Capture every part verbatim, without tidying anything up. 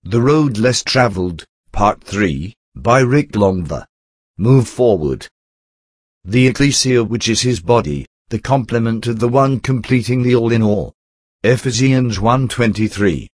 The Road Less Traveled, Part three, by Rick Longver. Move forward. The ecclesia, which is his body, the complement of the one completing the all in all. Ephesians one twenty-three.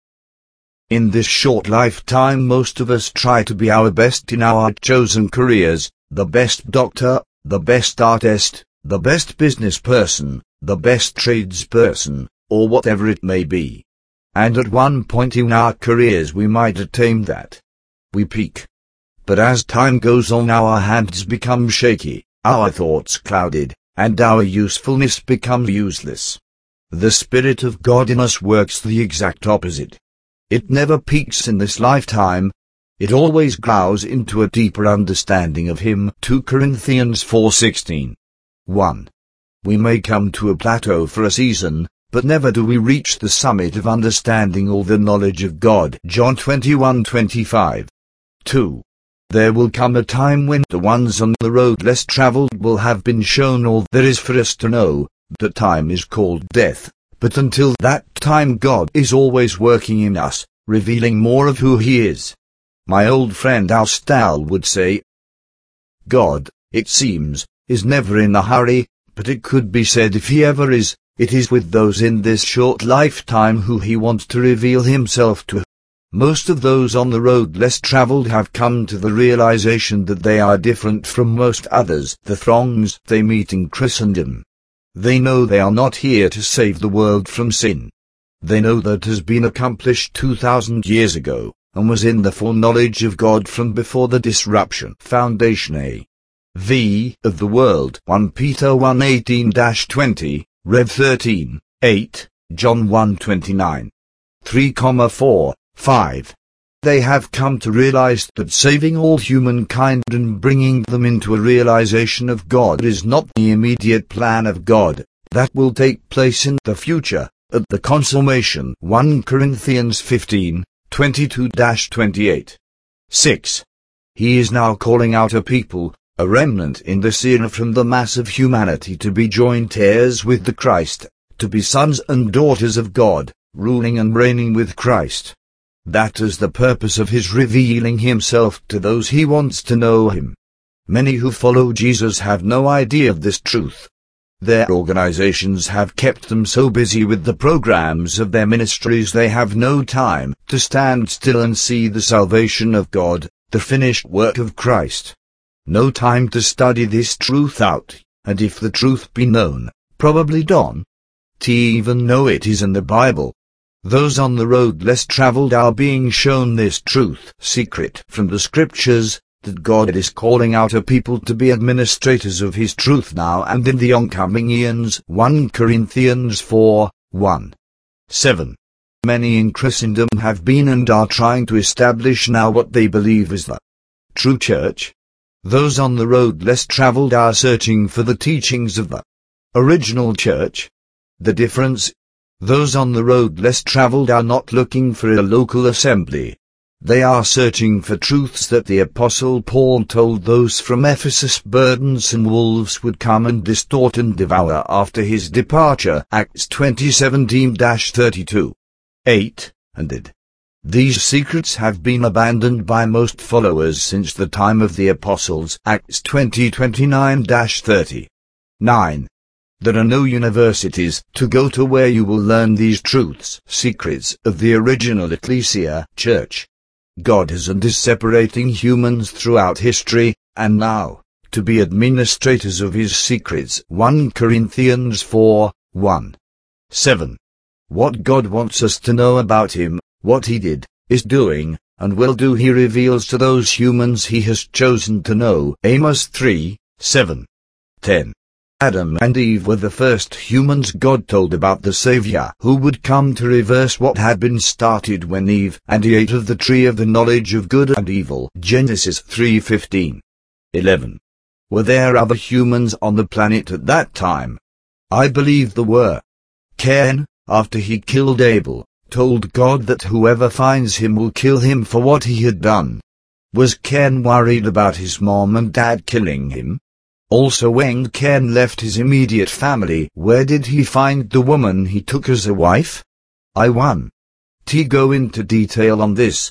In this short lifetime most of us try to be our best in our chosen careers, the best doctor, the best artist, the best business person, the best tradesperson, or whatever it may be. And at one point in our careers we might attain that. We peak. But as time goes on our hands become shaky, our thoughts clouded, and our usefulness becomes useless. The Spirit of God in us works the exact opposite. It never peaks in this lifetime. It always grows into a deeper understanding of Him. Second Corinthians four sixteen. one. We may come to a plateau for a season, but never do we reach the summit of understanding all the knowledge of God. John twenty-one twenty-five. two. There will come a time when the ones on the road less traveled will have been shown all there is for us to know. That time is called death, but until that time God is always working in us, revealing more of who He is. My old friend Al Stahl would say, God, it seems, is never in a hurry, but it could be said if He ever is, it is with those in this short lifetime who He wants to reveal Himself to. Most of those on the road less traveled have come to the realization that they are different from most others, the throngs they meet in Christendom. They know they are not here to save the world from sin. They know that has been accomplished two thousand years ago, and was in the foreknowledge of God from before the disruption. Foundation A. V. of the world. First Peter one eighteen to twenty, Rev thirteen, eight, John one twenty-nine. three, four, five. They have come to realize that saving all humankind and bringing them into a realization of God is not the immediate plan of God. That will take place in the future, at the consummation. First Corinthians fifteen, twenty-two to twenty-eight. six. He is now calling out a people, a remnant in this era from the mass of humanity, to be joint heirs with the Christ, to be sons and daughters of God, ruling and reigning with Christ. That is the purpose of His revealing Himself to those He wants to know Him. Many who follow Jesus have no idea of this truth. Their organizations have kept them so busy with the programs of their ministries they have no time to stand still and see the salvation of God, the finished work of Christ. No time to study this truth out, and if the truth be known, probably don't even know it is in the Bible. Those on the road less traveled are being shown this truth, secret from the Scriptures, that God is calling out a people to be administrators of His truth now and in the oncoming eons. First Corinthians four, one. seven. Many in Christendom have been and are trying to establish now what they believe is the true church. Those on the road less traveled are searching for the teachings of the original church. The difference: those on the road less traveled are not looking for a local assembly. They are searching for truths that the Apostle Paul told those from Ephesus burdensome wolves would come and distort and devour after his departure. Acts twenty seventeen to thirty-two. eight. And did. These secrets have been abandoned by most followers since the time of the apostles. Acts twenty twenty-nine to thirty. nine. There are no universities to go to where you will learn these truths, secrets of the original ecclesia, church. God has and is separating humans throughout history, and now, to be administrators of His secrets. First Corinthians four, one. seven. What God wants us to know about Him, what He did, is doing, and will do, He reveals to those humans He has chosen to know. Amos three, seven. ten. Adam and Eve were the first humans God told about the Savior who would come to reverse what had been started when Eve and He ate of the tree of the knowledge of good and evil. Genesis three fifteen. eleven. Were there other humans on the planet at that time? I believe there were. Cain, after he killed Abel, told God that whoever finds him will kill him for what he had done. Was Cain worried about his mom and dad killing him? Also, when Cain left his immediate family, where did he find the woman he took as a wife? I won't go into detail on this.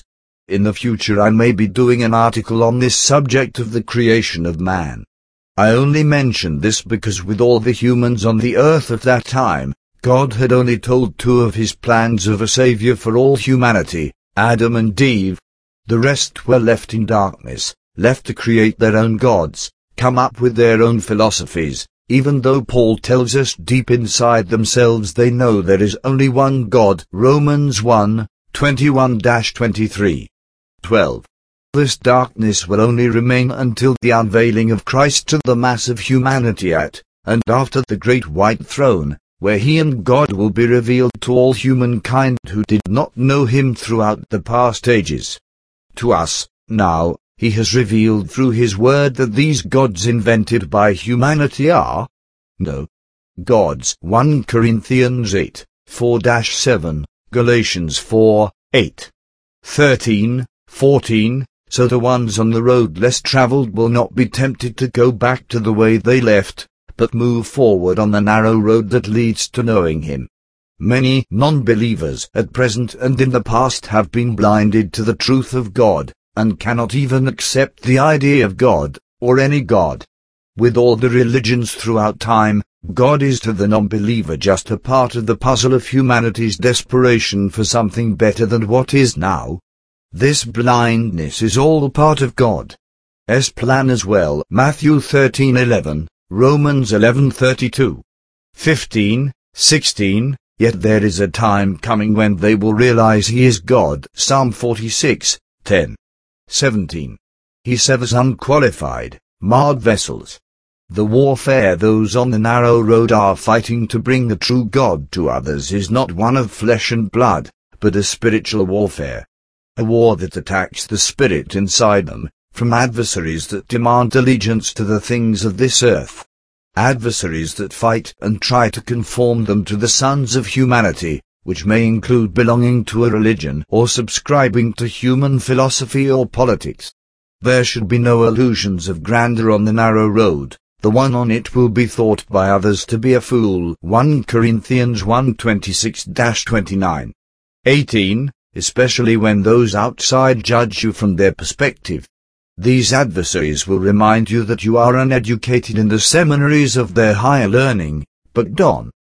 in the future I may be doing an article on this subject of the creation of man. I only mention this because with all the humans on the earth at that time, God had only told two of his plans of a savior for all humanity, Adam and Eve. The rest were left in darkness, left to create their own gods, come up with their own philosophies, even though Paul tells us deep inside themselves they know there is only one God. Romans one, twenty-one to twenty-three. twelve. This darkness will only remain until the unveiling of Christ to the mass of humanity at, and after the great white throne, where he and God will be revealed to all humankind who did not know him throughout the past ages. To us, now, he has revealed through his word that these gods invented by humanity are no gods. First Corinthians eight, four to seven, Galatians four, eight, thirteen, fourteen, so the ones on the road less traveled will not be tempted to go back to the way they left, but move forward on the narrow road that leads to knowing him. Many non-believers at present and in the past have been blinded to the truth of God, and cannot even accept the idea of God, or any God. With all the religions throughout time, God is to the non-believer just a part of the puzzle of humanity's desperation for something better than what is now. This blindness is all part of God's plan as well. Matthew thirteen eleven, Romans eleven thirty-two, fifteen, sixteen, yet there is a time coming when they will realize he is God. Psalm forty-six, ten. seventeen. He severs unqualified, marred vessels. The warfare those on the narrow road are fighting to bring the true God to others is not one of flesh and blood, but a spiritual warfare. A war that attacks the spirit inside them, from adversaries that demand allegiance to the things of this earth. Adversaries that fight and try to conform them to the sons of humanity, which may include belonging to a religion or subscribing to human philosophy or politics. There should be no illusions of grandeur on the narrow road. The one on it will be thought by others to be a fool. First Corinthians one twenty-six to twenty-nine. eighteen. Especially when those outside judge you from their perspective. These adversaries will remind you that you are uneducated in the seminaries of their higher learning, but don't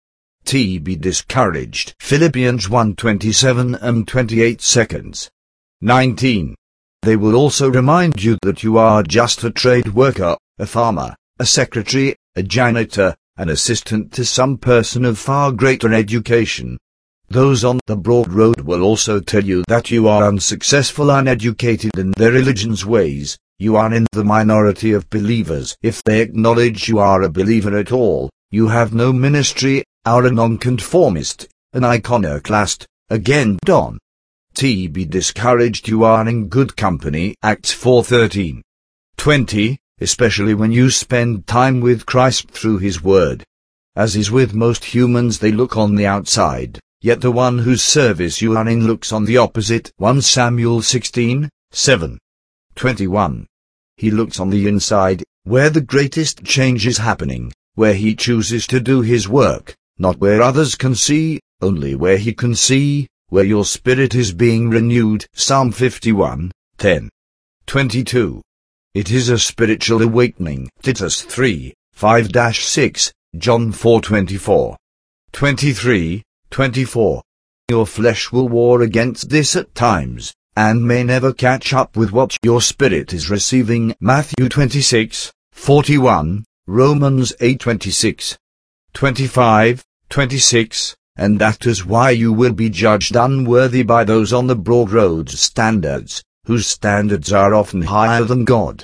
be discouraged. Philippians one twenty-seven and twenty-eight seconds. nineteen. They will also remind you that you are just a trade worker, a farmer, a secretary, a janitor, an assistant to some person of far greater education. Those on the broad road will also tell you that you are unsuccessful, uneducated in their religion's ways. You are in the minority of believers. If they acknowledge you are a believer at all, you have no ministry, are a nonconformist, an iconoclast. Again, don't be discouraged, you are in good company. Acts four thirteen. twenty. Especially when you spend time with Christ through his word. As is with most humans, they look on the outside. Yet the one whose service you are in looks on the opposite. First Samuel sixteen, seven. twenty-one. He looks on the inside, where the greatest change is happening, where he chooses to do his work, not where others can see, only where he can see, where your spirit is being renewed. Psalm fifty-one, ten. twenty-two. It is a spiritual awakening. Titus three, five to six, John four twenty-four. twenty-three. twenty-four. Your flesh will war against this at times, and may never catch up with what your spirit is receiving. Matthew twenty-six, forty-one, Romans eight twenty-six. twenty-five, twenty-six, and that is why you will be judged unworthy by those on the broad road's standards, whose standards are often higher than God's.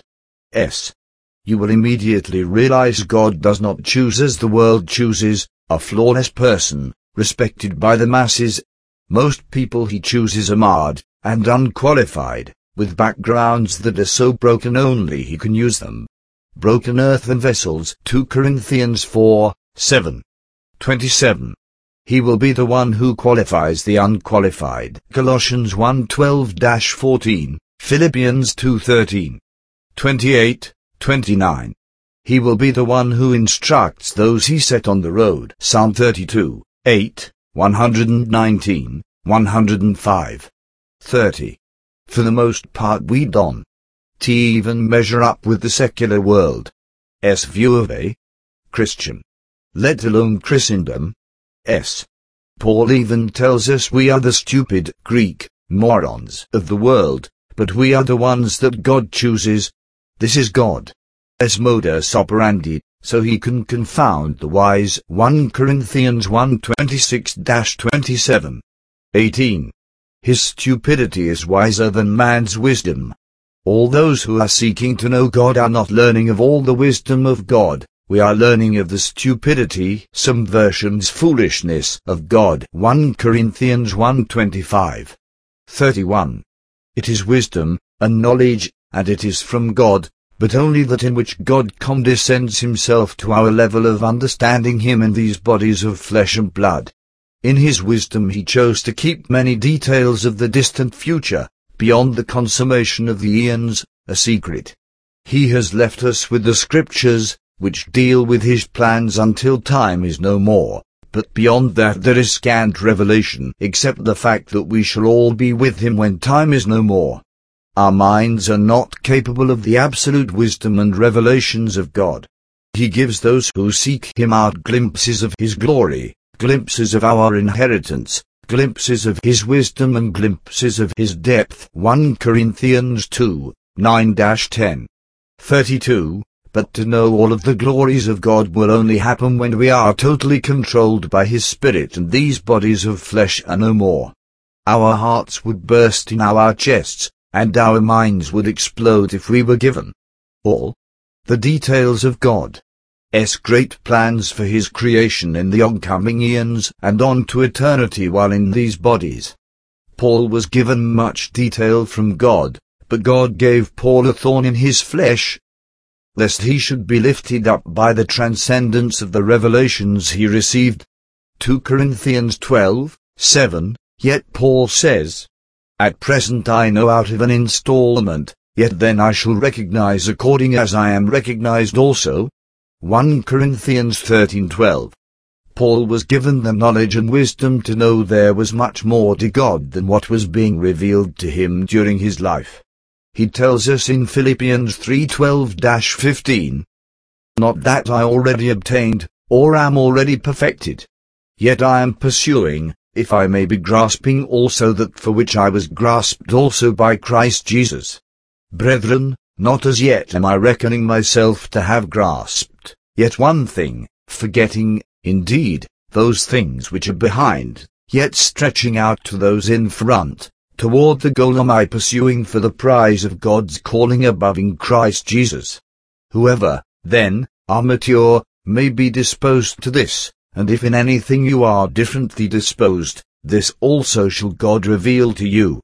You will immediately realize God does not choose as the world chooses, a flawless person, respected by the masses. Most people he chooses are marred, and unqualified, with backgrounds that are so broken only he can use them. Broken earthen vessels. Second Corinthians four, seven. twenty-seven. He will be the one who qualifies the unqualified. Colossians one twelve to fourteen, Philippians two thirteen. twenty-eight, twenty-nine. He will be the one who instructs those he set on the road. Psalm thirty-two, eight, one nineteen, one oh five. thirty. For the most part we don't even measure up with the secular world's view of a Christian, let alone Christendom. S. Paul even tells us we are the stupid Greek morons of the world, but we are the ones that God chooses. This is God's modus operandi, so he can confound the wise. First Corinthians one twenty-six to twenty-seven. eighteen. His stupidity is wiser than man's wisdom. All those who are seeking to know God are not learning of all the wisdom of God. We are learning of the stupidity, some versions foolishness, of God. First Corinthians one twenty-five. thirty-one. It is wisdom, and knowledge, and it is from God, but only that in which God condescends himself to our level of understanding him in these bodies of flesh and blood. In his wisdom he chose to keep many details of the distant future, beyond the consummation of the eons, a secret. He has left us with the scriptures, which deal with his plans until time is no more, but beyond that there is scant revelation except the fact that we shall all be with him when time is no more. Our minds are not capable of the absolute wisdom and revelations of God. He gives those who seek him out glimpses of his glory, glimpses of our inheritance, glimpses of his wisdom and glimpses of his depth. First Corinthians two, nine to ten. thirty-two. But to know all of the glories of God will only happen when we are totally controlled by his Spirit and these bodies of flesh are no more. Our hearts would burst in our chests, and our minds would explode if we were given all the details of God's great plans for his creation in the oncoming eons and on to eternity while in these bodies. Paul was given much detail from God, but God gave Paul a thorn in his flesh, lest he should be lifted up by the transcendence of the revelations he received. Second Corinthians twelve, seven. Yet Paul says, at present I know out of an installment, yet then I shall recognize according as I am recognized also. First Corinthians thirteen, twelve. Paul was given the knowledge and wisdom to know there was much more to God than what was being revealed to him during his life. He tells us in Philippians three, twelve to fifteen, not that I already obtained, or am already perfected. Yet I am pursuing, if I may be grasping also that for which I was grasped also by Christ Jesus. Brethren, not as yet am I reckoning myself to have grasped, yet one thing, forgetting, indeed, those things which are behind, yet stretching out to those in front, toward the goal am I pursuing for the prize of God's calling above in Christ Jesus. Whoever, then, are mature, may be disposed to this, and if in anything you are differently disposed, this also shall God reveal to you.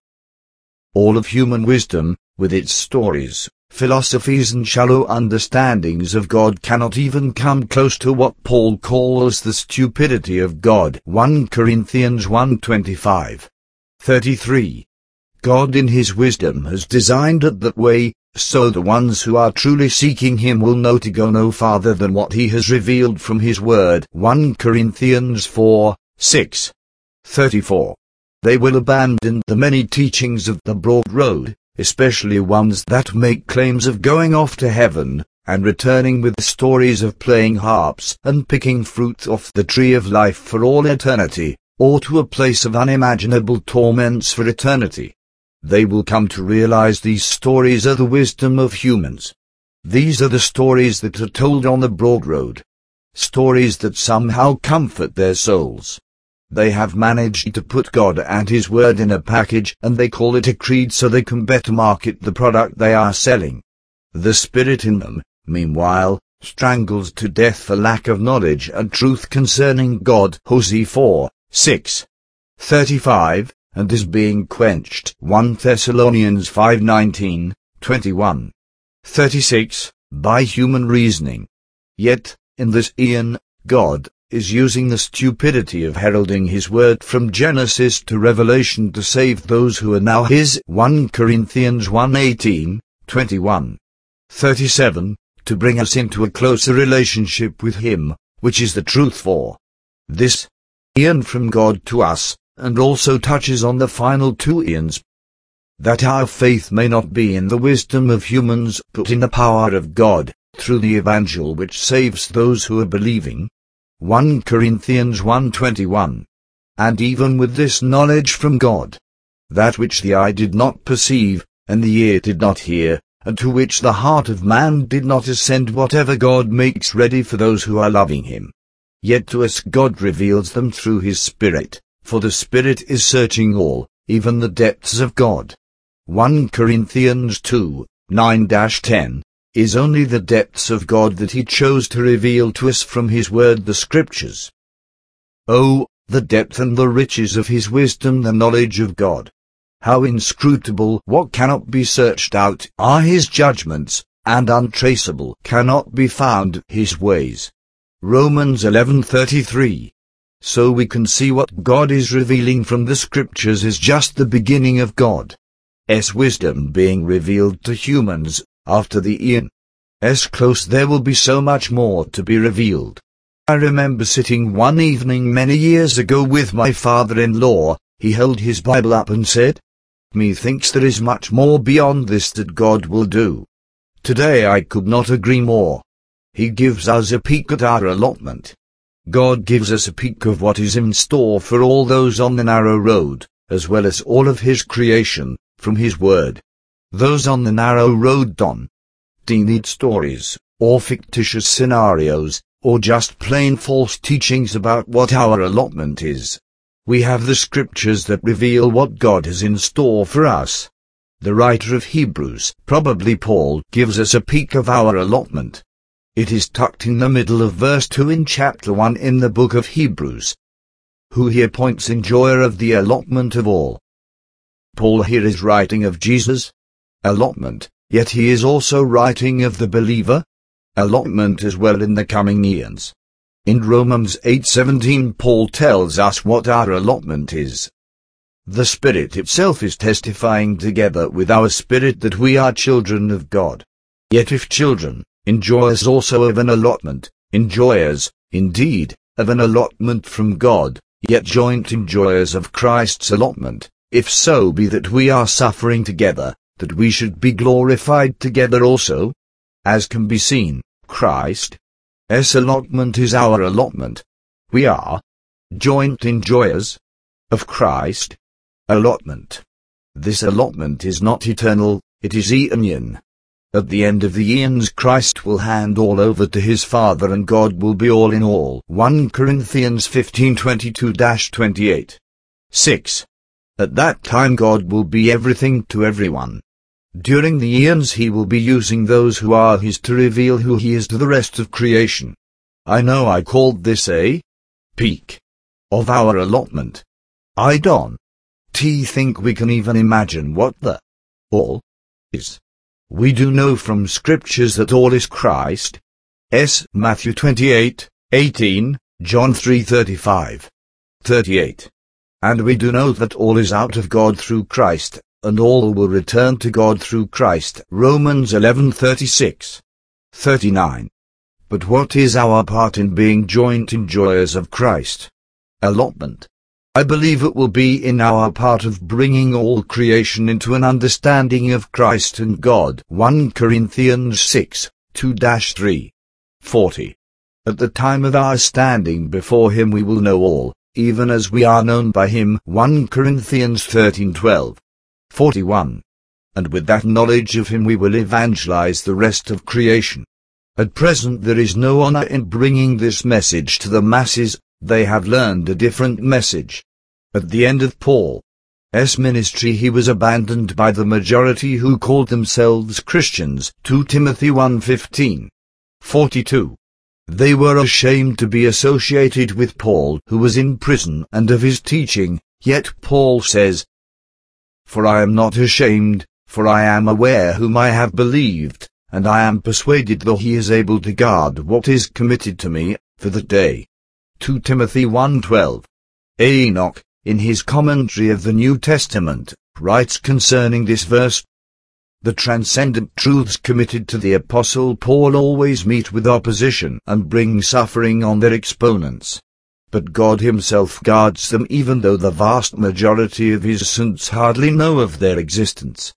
All of human wisdom, with its stories, philosophies and shallow understandings of God cannot even come close to what Paul calls the stupidity of God. First Corinthians one twenty-five. thirty-three. God in his wisdom has designed it that way, so the ones who are truly seeking him will know to go no farther than what he has revealed from his word. First Corinthians four, six. thirty-four. They will abandon the many teachings of the broad road, especially ones that make claims of going off to heaven, and returning with stories of playing harps and picking fruit off the tree of life for all eternity, or to a place of unimaginable torments for eternity. They will come to realize these stories are the wisdom of humans. These are the stories that are told on the broad road. Stories that somehow comfort their souls. They have managed to put God and his word in a package and they call it a creed so they can better market the product they are selling. The spirit in them, meanwhile, strangles to death for lack of knowledge and truth concerning God. Hosea four, six. thirty-five, and is being quenched. First Thessalonians five nineteen, twenty-one. thirty-six, by human reasoning. Yet, in this eon, God is using the stupidity of heralding his word from Genesis to Revelation to save those who are now his. First Corinthians one eighteen, twenty-one. thirty-seven, to bring us into a closer relationship with him, which is the truth for this eon from God to us, and also touches on the final two eons. that our faith may not be in the wisdom of humans, but in the power of God, through the evangel which saves those who are believing. First Corinthians one twenty-one. And even with this knowledge from God, that which the eye did not perceive, and the ear did not hear, and to which the heart of man did not ascend, whatever God makes ready for those who are loving him. Yet to us God reveals them through his Spirit, for the Spirit is searching all, even the depths of God. First Corinthians two, nine to ten, is only the depths of God that he chose to reveal to us from his word, the Scriptures. Oh, the depth and the riches of his wisdom, the knowledge of God! How inscrutable, what cannot be searched out, are his judgments, and untraceable cannot be found his ways. Romans eleven thirty-three. So we can see what God is revealing from the Scriptures is just the beginning of God's wisdom being revealed to humans. After the eon's close there will be so much more to be revealed. I remember sitting one evening many years ago with my father-in-law. He held his Bible up and said, "Methinks there is much more beyond this that God will do." Today I could not agree more. He gives us a peek at our allotment. God gives us a peek of what is in store for all those on the narrow road, as well as all of his creation, from his word. Those on the narrow road don't need stories, or fictitious scenarios, or just plain false teachings about what our allotment is. We have the Scriptures that reveal what God has in store for us. The writer of Hebrews, probably Paul, gives us a peek of our allotment. It is tucked in the middle of verse two in chapter one in the book of Hebrews. Who he appoints enjoyer of the allotment of all. Paul here is writing of Jesus' allotment, yet he is also writing of the believer allotment as well in the coming eons. In Romans eight seventeen Paul tells us what our allotment is. The Spirit itself is testifying together with our spirit that we are children of God. Yet if children, enjoyers also of an allotment, enjoyers, indeed, of an allotment from God, yet joint enjoyers of Christ's allotment, if so be that we are suffering together, that we should be glorified together also. As can be seen, Christ's allotment is our allotment. We are joint enjoyers of Christ's allotment. This allotment is not eternal, it is eonian. At the end of the eons Christ will hand all over to his Father and God will be all in all. First Corinthians fifteen twenty-two to twenty-eight. six. At that time God will be everything to everyone. During the eons he will be using those who are his to reveal who he is to the rest of creation. I know I called this a peak of our allotment. I don't think we can even imagine what the all is. We do know from Scriptures that all is Christ. S. Matthew twenty-eight, eighteen, John three thirty-five, thirty-eight. And we do know that all is out of God through Christ, and all will return to God through Christ. Romans eleven thirty-six, thirty-nine. But what is our part in being joint enjoyers of Christ? Allotment. I believe it will be in our part of bringing all creation into an understanding of Christ and God. First Corinthians six, two to three, forty. At the time of our standing before him we will know all, even as we are known by him. First Corinthians thirteen twelve, forty-one. And with that knowledge of him we will evangelize the rest of creation. At present there is no honor in bringing this message to the masses. They have learned a different message. At the end of Paul's ministry he was abandoned by the majority who called themselves Christians. Second Timothy one fifteen, forty-two. They were ashamed to be associated with Paul, who was in prison, and of his teaching, yet Paul says, "For I am not ashamed, for I am aware whom I have believed, and I am persuaded that he is able to guard what is committed to me, for that day." Second Timothy one twelve. Enoch, in his commentary of the New Testament, writes concerning this verse, "The transcendent truths committed to the Apostle Paul always meet with opposition and bring suffering on their exponents. but God himself guards them even though the vast majority of his saints hardly know of their existence.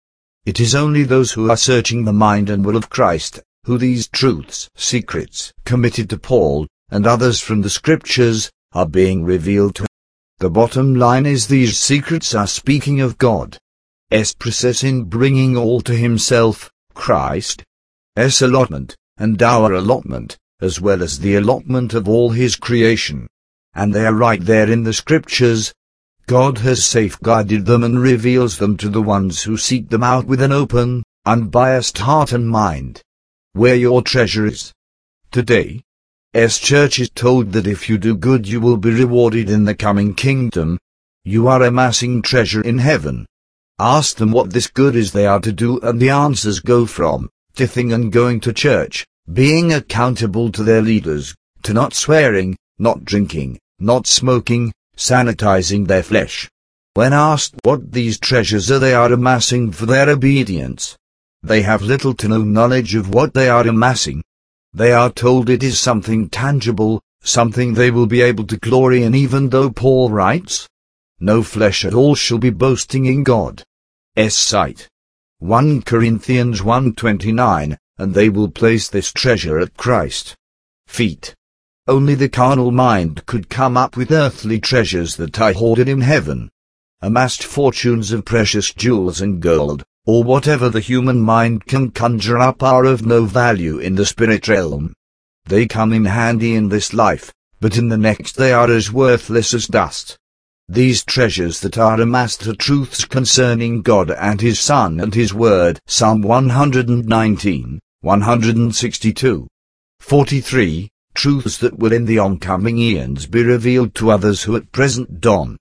It is only those who are searching the mind and will of Christ, who these truths, secrets, committed to Paul, and others from the Scriptures, are being revealed to. The bottom line is these secrets are speaking of God's process in bringing all to himself, Christ's allotment, and our allotment, as well as the allotment of all his creation. And they are right there in the Scriptures. God has safeguarded them and reveals them to the ones who seek them out with an open, unbiased heart and mind. Where your treasure is. Today, S Church is told that if you do good you will be rewarded in the coming kingdom. You are amassing treasure in heaven. Ask them what this good is they are to do, and the answers go from tithing and going to church, being accountable to their leaders, to not swearing, not drinking, not smoking, sanitizing their flesh. When asked what these treasures are they are amassing for their obedience, they have little to no knowledge of what they are amassing. They are told it is something tangible, something they will be able to glory in, even though Paul writes, "No flesh at all shall be boasting in God's sight." First Corinthians one twenty-nine, and they will place this treasure at Christ's feet. Only the carnal mind could come up with earthly treasures that are hoarded in heaven. Amassed fortunes of precious jewels and gold, or whatever the human mind can conjure up, are of no value in the spirit realm. They come in handy in this life, but in the next they are as worthless as dust. These treasures that are amassed are truths concerning God and his Son and his Word. Psalm one nineteen, one sixty-two, forty-three, truths that will in the oncoming eons be revealed to others who at present don't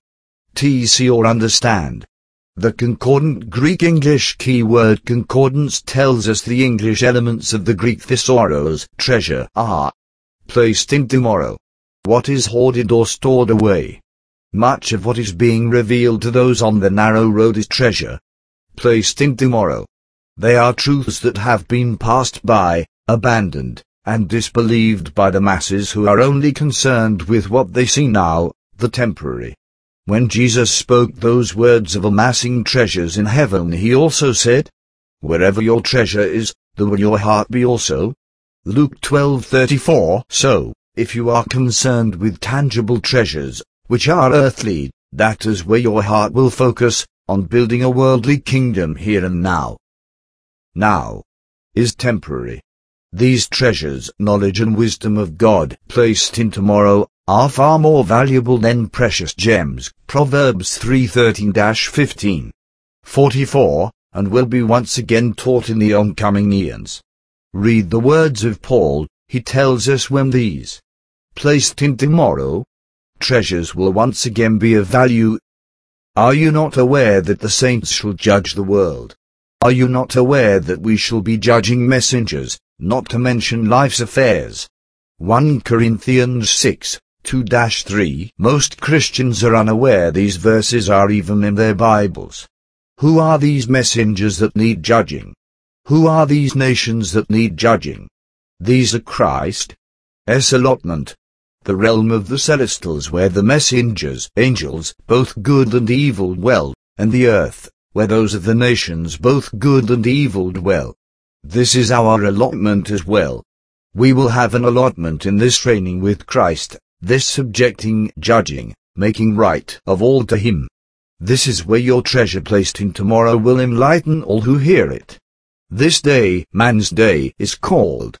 see or understand. The concordant Greek-English keyword concordance tells us the English elements of the Greek thesauros, treasure, are placed in tomorrow. What is hoarded or stored away. Much of what is being revealed to those on the narrow road is treasure placed in tomorrow. They are truths that have been passed by, abandoned, and disbelieved by the masses who are only concerned with what they see now, the temporary. When Jesus spoke those words of amassing treasures in heaven, he also said, "Wherever your treasure is, there will your heart be also." Luke twelve thirty-four. So, if you are concerned with tangible treasures, which are earthly, that is where your heart will focus, on building a worldly kingdom here and now. Now is temporary. These treasures, knowledge and wisdom of God, placed in tomorrow, are far more valuable than precious gems. Proverbs three thirteen to fifteen. forty-four, and will be once again taught in the oncoming eons. Read the words of Paul. He tells us when these placed in tomorrow treasures will once again be of value. Are you not aware that the saints shall judge the world? Are you not aware that we shall be judging messengers, not to mention life's affairs? First Corinthians six, two to three. Most Christians are unaware these verses are even in their Bibles. Who are these messengers that need judging? Who are these nations that need judging? These are Christ's allotment, the realm of the celestials where the messengers, angels, both good and evil dwell, and the earth, where those of the nations both good and evil dwell. This is our allotment as well. We will have an allotment in this reigning with Christ, this subjecting, judging, making right of all to him. This is where your treasure placed in tomorrow will enlighten all who hear it. This day, man's day, is called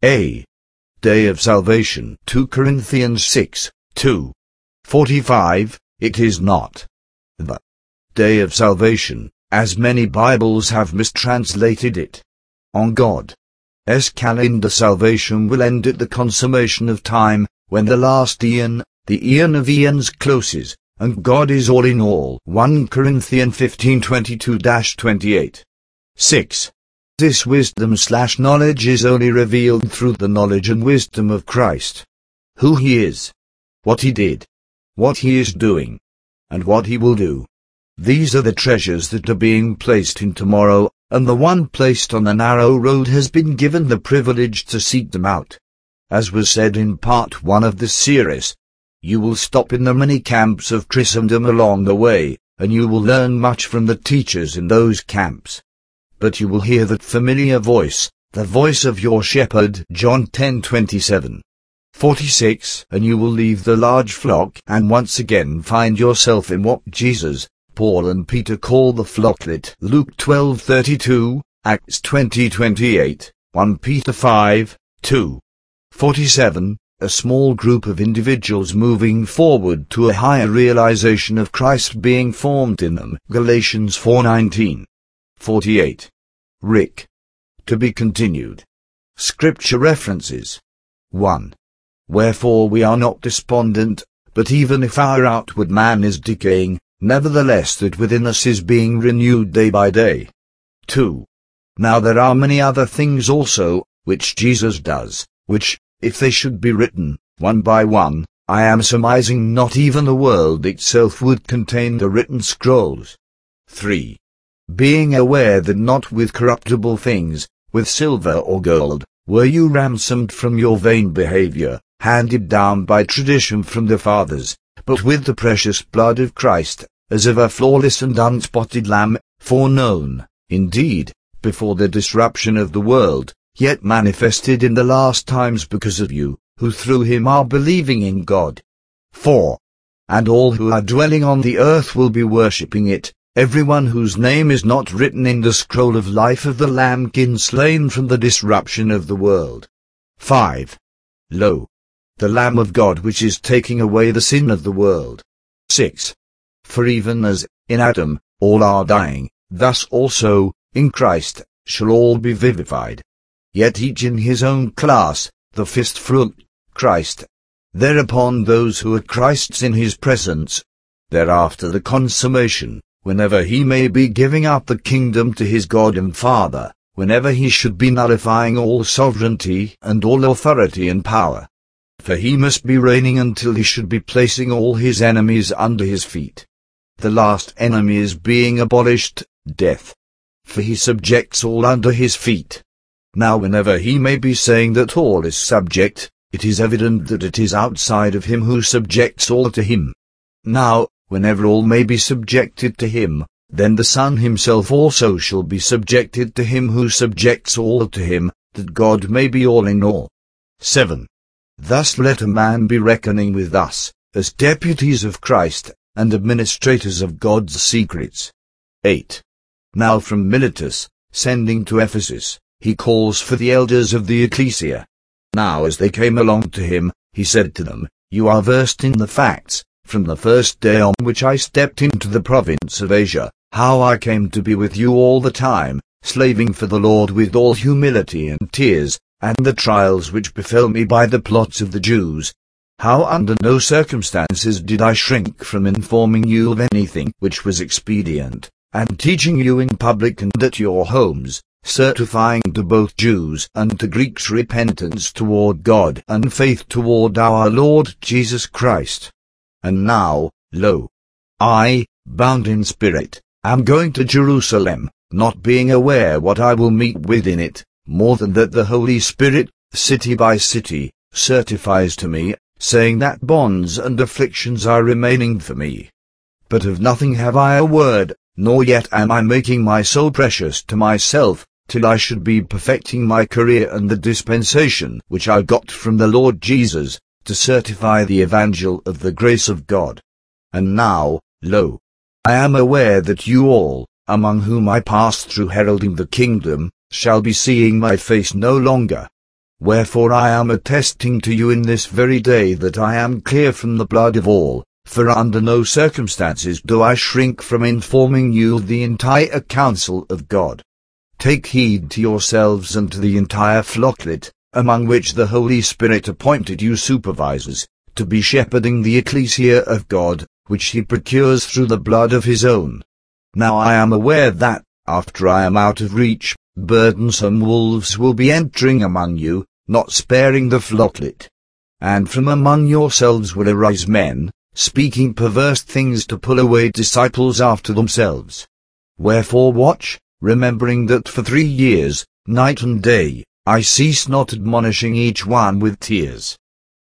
a day of salvation. Second Corinthians six, two. forty-five, it is not the day of salvation, as many Bibles have mistranslated it. On God's calendar, salvation will end at the consummation of time, when the last eon, the eon of eons, closes, and God is all in all. First Corinthians fifteen twenty-two to twenty-eight. six. This wisdom slash knowledge is only revealed through the knowledge and wisdom of Christ. Who he is, what he did, what he is doing, and what he will do. These are the treasures that are being placed in tomorrow, and the one placed on the narrow road has been given the privilege to seek them out. As was said in part one of this series, You will stop in the many camps of Christendom along the way, and you will learn much from the teachers in those camps. But you will hear that familiar voice, the voice of your shepherd, John ten twenty-seven. forty-six, and you will leave the large flock and once again find yourself in what Jesus, Paul and Peter call the flocklet, Luke twelve thirty-two, Acts twenty twenty-eight, First Peter five two. forty-seven, a small group of individuals moving forward to a higher realization of Christ being formed in them, Galatians four nineteen. forty-eight. Rick. To be continued. Scripture references. one. Wherefore we are not despondent, but even if our outward man is decaying, nevertheless that within us is being renewed day by day. two. Now there are many other things also, which Jesus does, which, if they should be written, one by one, I am surmising not even the world itself would contain the written scrolls. three. Being aware that not with corruptible things, with silver or gold, were you ransomed from your vain behavior, handed down by tradition from the fathers, but with the precious blood of Christ, as of a flawless and unspotted lamb, foreknown, indeed, before the disruption of the world, yet manifested in the last times because of you, who through him are believing in God. four. And all who are dwelling on the earth will be worshipping it, everyone whose name is not written in the scroll of life of the Lamb slain from the disruption of the world. five. Lo, the Lamb of God which is taking away the sin of the world. six. For even as, in Adam, all are dying, thus also, in Christ, shall all be vivified. Yet each in his own class, the first fruit, Christ. Thereupon those who are Christ's in his presence. Thereafter the consummation, whenever he may be giving up the kingdom to his God and Father, whenever he should be nullifying all sovereignty and all authority and power. For he must be reigning until he should be placing all his enemies under his feet. The last enemy is being abolished, death. For he subjects all under his feet. Now whenever he may be saying that all is subject, it is evident that it is outside of him who subjects all to him. Now, whenever all may be subjected to him, then the Son himself also shall be subjected to him who subjects all to him, that God may be all in all. seven. Thus let a man be reckoning with us, as deputies of Christ, and administrators of God's secrets. eight. Now from Miletus, sending to Ephesus, he calls for the elders of the ecclesia. Now as they came along to him, he said to them, You are versed in the facts, from the first day on which I stepped into the province of Asia, how I came to be with you all the time, slaving for the Lord with all humility and tears, and the trials which befell me by the plots of the Jews. How under no circumstances did I shrink from informing you of anything which was expedient, and teaching you in public and at your homes, certifying to both Jews and to Greeks repentance toward God and faith toward our Lord Jesus Christ. And now, lo, I, bound in spirit, am going to Jerusalem, not being aware what I will meet with in it, more than that the Holy Spirit, city by city, certifies to me, saying that bonds and afflictions are remaining for me. But of nothing have I a word, nor yet am I making my soul precious to myself, till I should be perfecting my career and the dispensation which I got from the Lord Jesus, to certify the evangel of the grace of God. And now, lo, I am aware that you all, among whom I passed through heralding the kingdom, shall be seeing my face no longer. Wherefore I am attesting to you in this very day that I am clear from the blood of all, for under no circumstances do I shrink from informing you of the entire counsel of God. Take heed to yourselves and to the entire flocklet, among which the Holy Spirit appointed you supervisors, to be shepherding the ecclesia of God, which he procures through the blood of his own. Now I am aware that, after I am out of reach, burdensome wolves will be entering among you, not sparing the flocklet. And from among yourselves will arise men, speaking perverse things to pull away disciples after themselves. Wherefore watch, remembering that for three years, night and day, I cease not admonishing each one with tears.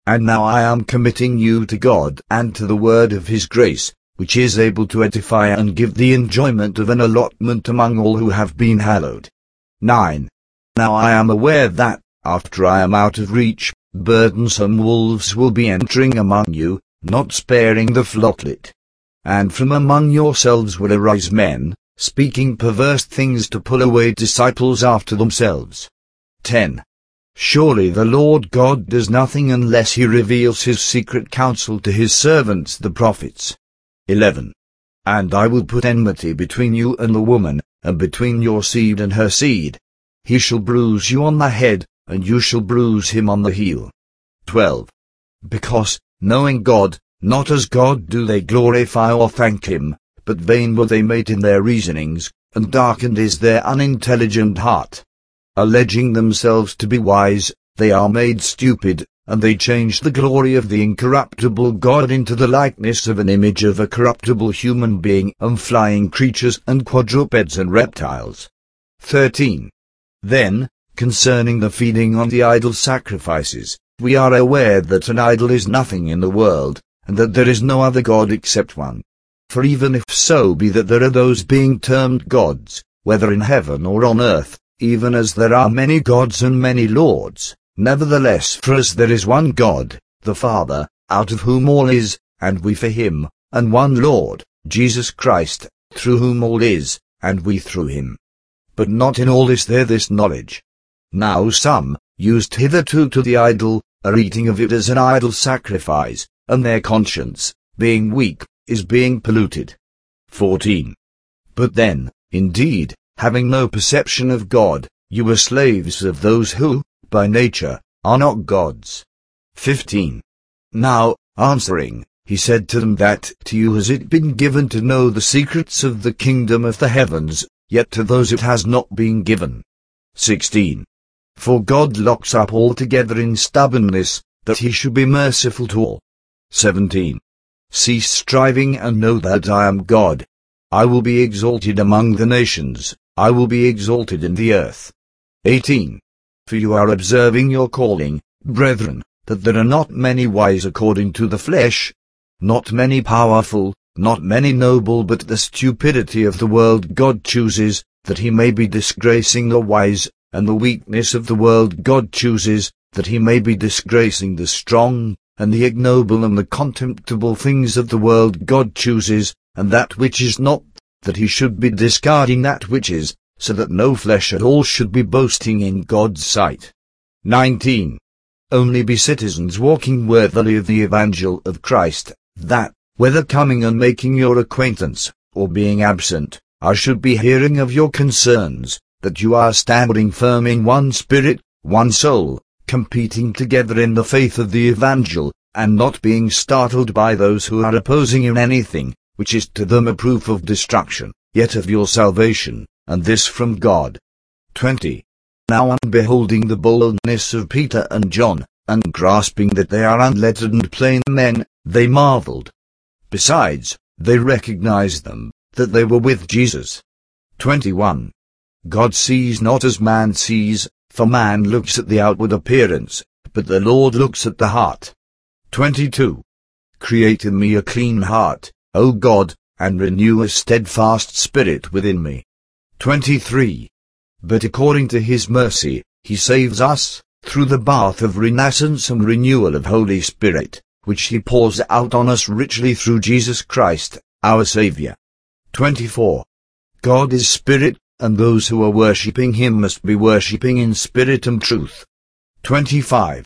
And now I am committing you to God and to the word of his grace, which is able to edify and give the enjoyment of an allotment among all who have been hallowed. nine. Now I am aware that, after I am out of reach, burdensome wolves will be entering among you, not sparing the flocklet. And from among yourselves will arise men, speaking perverse things to pull away disciples after themselves. ten. Surely the Lord God does nothing unless he reveals his secret counsel to his servants the prophets. eleven. And I will put enmity between you and the woman, and between your seed and her seed. He shall bruise you on the head, and you shall bruise him on the heel. twelve. Because, knowing God, not as God do they glorify or thank him, but vain were they made in their reasonings, and darkened is their unintelligent heart. Alleging themselves to be wise, they are made stupid, and they change the glory of the incorruptible God into the likeness of an image of a corruptible human being and flying creatures and quadrupeds and reptiles. thirteen. Then, concerning the feeding on the idol sacrifices, we are aware that an idol is nothing in the world, and that there is no other God except one. For even if so be that there are those being termed gods, whether in heaven or on earth, even as there are many gods and many lords, nevertheless for us there is one God, the Father, out of whom all is, and we for him, and one Lord, Jesus Christ, through whom all is, and we through him. But not in all is there this knowledge. Now some, used hitherto to the idol, are eating of it as an idol sacrifice, and their conscience, being weak, is being polluted. fourteen. But then, indeed, having no perception of God, you are slaves of those who, by nature, are not gods. fifteen. Now, answering, he said to them that to you has it been given to know the secrets of the kingdom of the heavens, yet to those it has not been given. sixteen. For God locks up all together in stubbornness, that he should be merciful to all. seventeen. Cease striving and know that I am God. I will be exalted among the nations, I will be exalted in the earth. eighteen. For you are observing your calling, brethren, that there are not many wise according to the flesh, not many powerful, not many noble, but the stupidity of the world God chooses, that he may be disgracing the wise, and the weakness of the world God chooses, that he may be disgracing the strong, and the ignoble and the contemptible things of the world God chooses, and that which is not, that he should be discarding that which is, so that no flesh at all should be boasting in God's sight. nineteen. Only be citizens walking worthily of the evangel of Christ, that, whether coming and making your acquaintance, or being absent, I should be hearing of your concerns, that you are standing firm in one spirit, one soul, competing together in the faith of the evangel, and not being startled by those who are opposing in anything, which is to them a proof of destruction, yet of your salvation, and this from God. twenty. Now on beholding the boldness of Peter and John, and grasping that they are unlettered and plain men, they marveled. Besides, they recognized them, that they were with Jesus. twenty-one. God sees not as man sees, for man looks at the outward appearance, but the Lord looks at the heart. twenty-two. Create in me a clean heart, O God, and renew a steadfast spirit within me. twenty-three. But according to his mercy, he saves us, through the bath of renascence and renewal of Holy Spirit, which he pours out on us richly through Jesus Christ, our Saviour. twenty-four. God is Spirit, and those who are worshipping him must be worshipping in spirit and truth. twenty-five.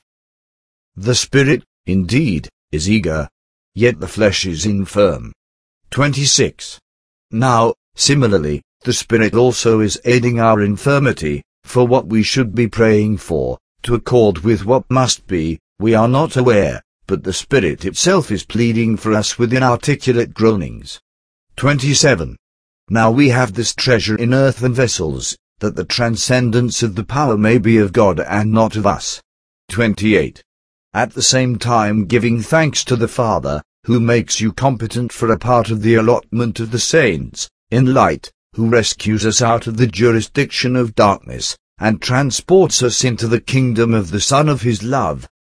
The Spirit, indeed, is eager, yet the flesh is infirm. twenty-six. Now, similarly, the Spirit also is aiding our infirmity, for what we should be praying for, to accord with what must be, we are not aware, but the Spirit itself is pleading for us with inarticulate groanings. twenty-seven. Now we have this treasure in earthen vessels, that the transcendence of the power may be of God and not of us. twenty-eight. At the same time giving thanks to the Father, who makes you competent for a part of the allotment of the saints, in light, who rescues us out of the jurisdiction of darkness, and transports us into the kingdom of the Son of his love,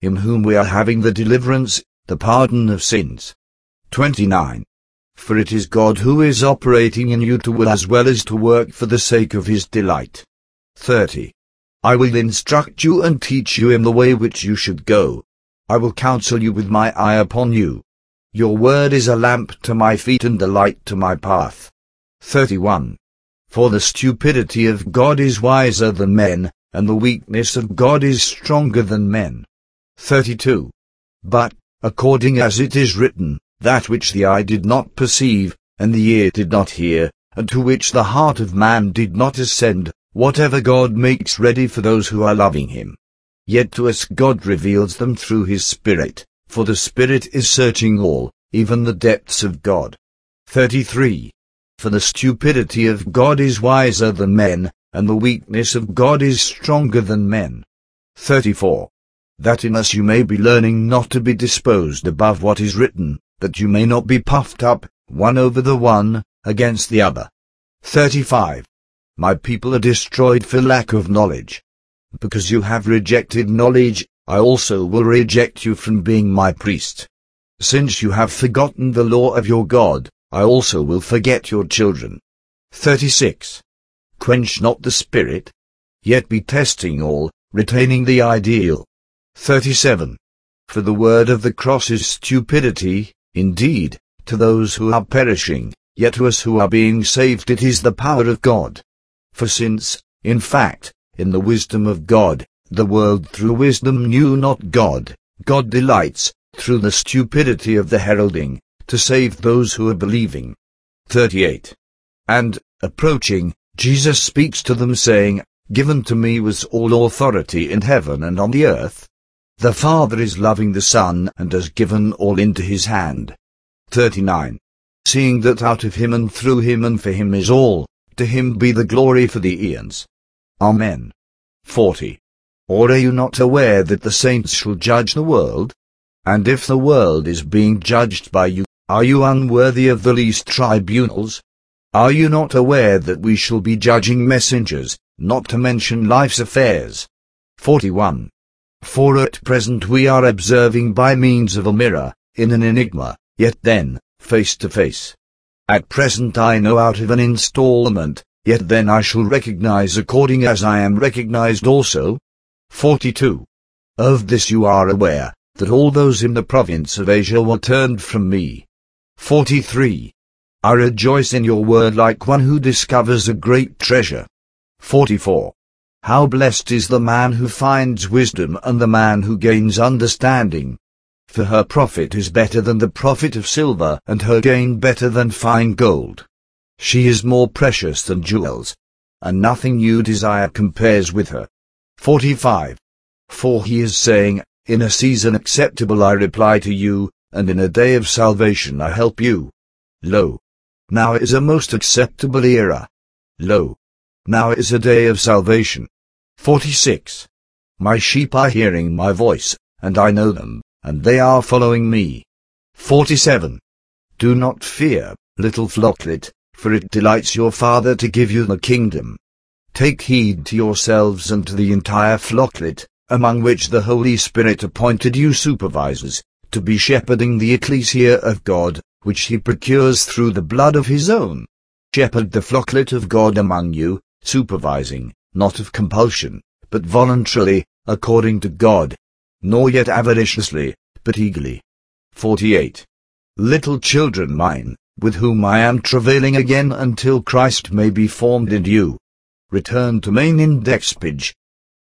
in whom we are having the deliverance, the pardon of sins. twenty-nine. For it is God who is operating in you to will as well as to work for the sake of his delight. thirty. I will instruct you and teach you in the way which you should go. I will counsel you with my eye upon you. Your word is a lamp to my feet and a light to my path. thirty-one. For the stupidity of God is wiser than men, and the weakness of God is stronger than men. thirty-two. But, according as it is written, that which the eye did not perceive, and the ear did not hear, and to which the heart of man did not ascend, whatever God makes ready for those who are loving him. Yet to us God reveals them through his Spirit, for the Spirit is searching all, even the depths of God. thirty-three. For the stupidity of God is wiser than men, and the weakness of God is stronger than men. thirty-four. That in us you may be learning not to be disposed above what is written, that you may not be puffed up, one over the one, against the other. thirty-five. My people are destroyed for lack of knowledge. Because you have rejected knowledge, I also will reject you from being my priest. Since you have forgotten the law of your God, I also will forget your children. thirty-six. Quench not the spirit. Yet be testing all, retaining the ideal. thirty-seven. For the word of the cross is stupidity, indeed, to those who are perishing, yet to us who are being saved it is the power of God. For since, in fact, in the wisdom of God, the world through wisdom knew not God, God delights, through the stupidity of the heralding, to save those who are believing. thirty-eight. And, approaching, Jesus speaks to them saying, Given to me was all authority in heaven and on the earth. The Father is loving the Son and has given all into his hand. thirty-nine. Seeing that out of him and through him and for him is all, to him be the glory for the eons. Amen. forty. Or are you not aware that the saints shall judge the world? And if the world is being judged by you, are you unworthy of the least tribunals? Are you not aware that we shall be judging messengers, not to mention life's affairs? forty-one. For at present we are observing by means of a mirror, in an enigma, yet then, face to face. At present I know out of an installment, yet then I shall recognize according as I am recognized also. forty-two. Of this you are aware, that all those in the province of Asia were turned from me. forty-three. I rejoice in your word like one who discovers a great treasure. forty-four. How blessed is the man who finds wisdom and the man who gains understanding. For her profit is better than the profit of silver, and her gain better than fine gold. She is more precious than jewels, and nothing you desire compares with her. forty-five. For he is saying, In a season acceptable I reply to you, and in a day of salvation I help you. Lo! Now is a most acceptable era. Lo! Now is a day of salvation. forty-six. My sheep are hearing my voice, and I know them, and they are following me. forty-seven. Do not fear, little flocklet, for it delights your Father to give you the kingdom. Take heed to yourselves and to the entire flocklet, among which the Holy Spirit appointed you supervisors, to be shepherding the ecclesia of God, which he procures through the blood of his own. Shepherd the flocklet of God among you, supervising, not of compulsion, but voluntarily, according to God, nor yet avariciously, but eagerly. forty-eight. Little children mine, with whom I am travailing again until Christ may be formed in you. Return to main indexpage,